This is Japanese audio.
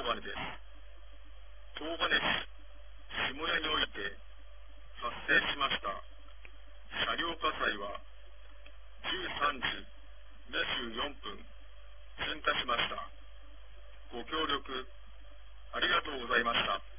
羽です。東金市下谷において発生しました車両火災は13時24分鎮火しました。ご協力ありがとうございました。